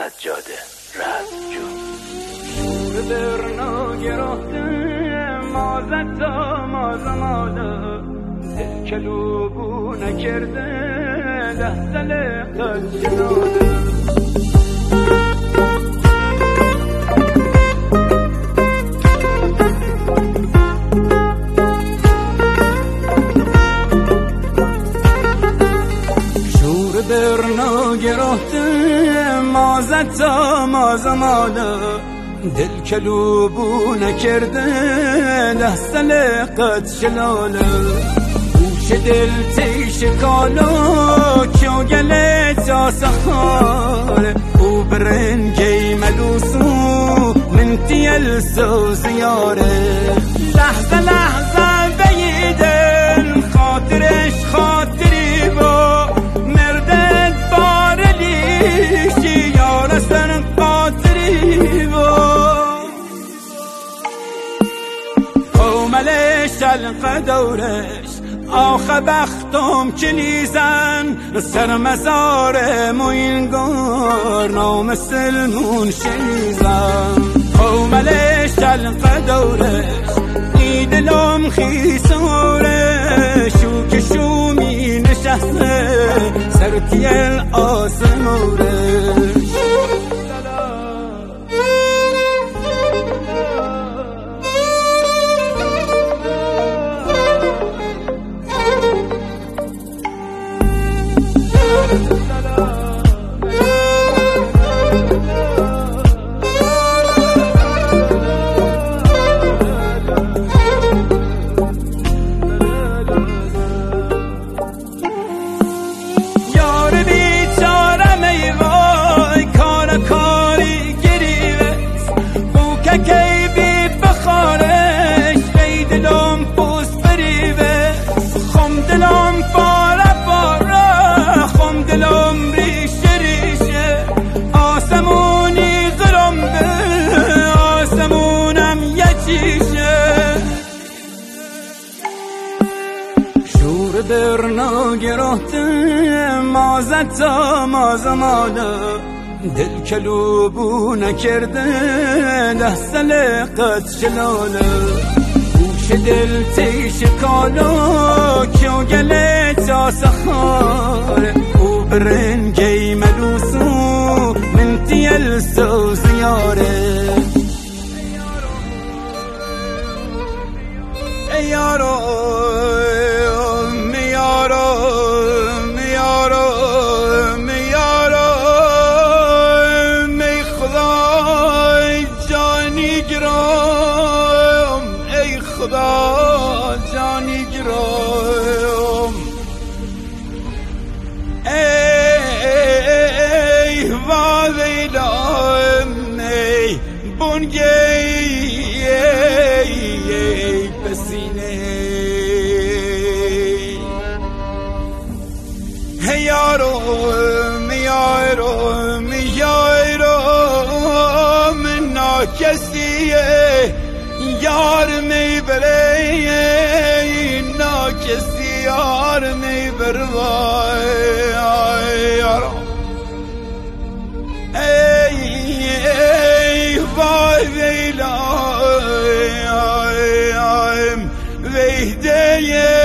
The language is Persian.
سجاده رزمجو. شور برنا گرفته مازت مازماله، دل کلوبو نکرده لحظه قد جناده. برنا گرفته مازت مازماله، دل کلوبو نکرده لحظه قد شلاله. گوش دل تیش کالو کیو گله تا سخاره، او برنگی ملوسو من تیل سو زیاره. لحظه لحظه بیدن خاطرش خاطری با شلق دورش آخه بختم کلیزن، سر مزار موینگار نام سلمون شیزن. قومل شلق دورش ای دلم خیسارش، شو که شومی نشسته سر تیل آسمارش. برنا گرفته مازت مازماله، دل کلوبو نکرده لحظه قد شلاله. گوش دل تیش کالو کیو گله تا سخاره، او برنگی ملوسو من تیل سو زیاره. ای یارو خدا جانی گرایم، ای ویلم ای بونگی ای پسینه. ای یارو من ناکسیه یار میبره، ناکسی یار میبره. ای وای ویلایم ویده